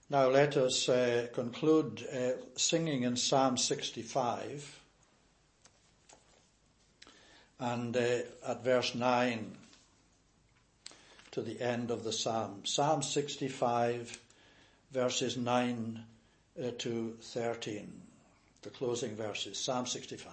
Now let us conclude singing in Psalm 65 and at verse 9 to the end of the psalm. Psalm 65 verses 9 to 13, the closing verses. Psalm 65.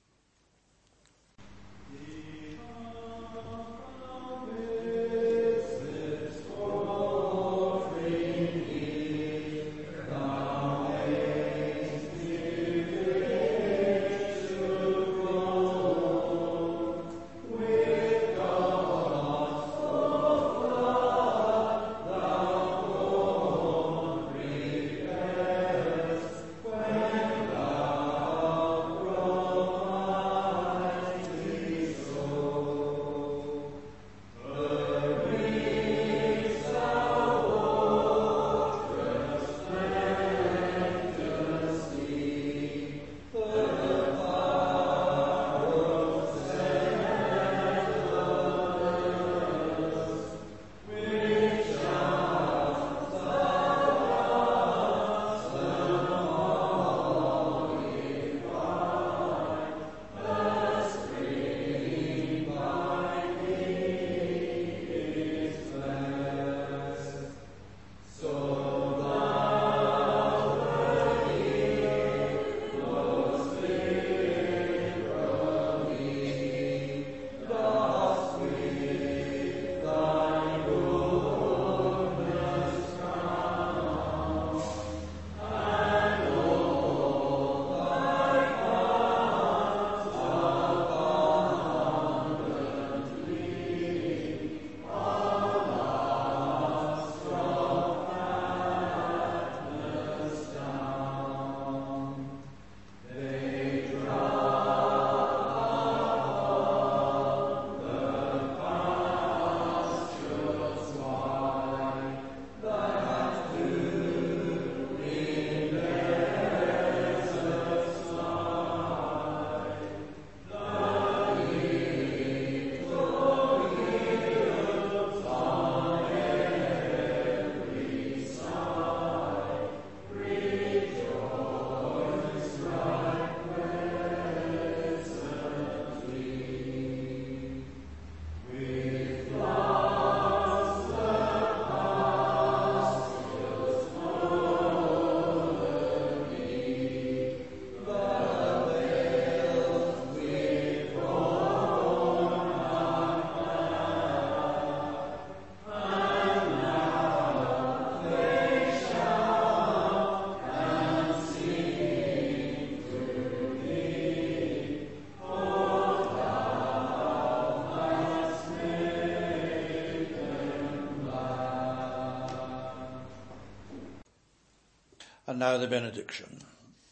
And now the benediction.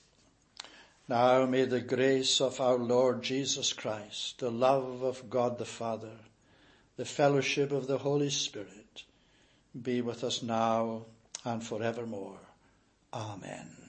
Now may the grace of our Lord Jesus Christ, the love of God the Father, the fellowship of the Holy Spirit be with us now and forevermore. Amen.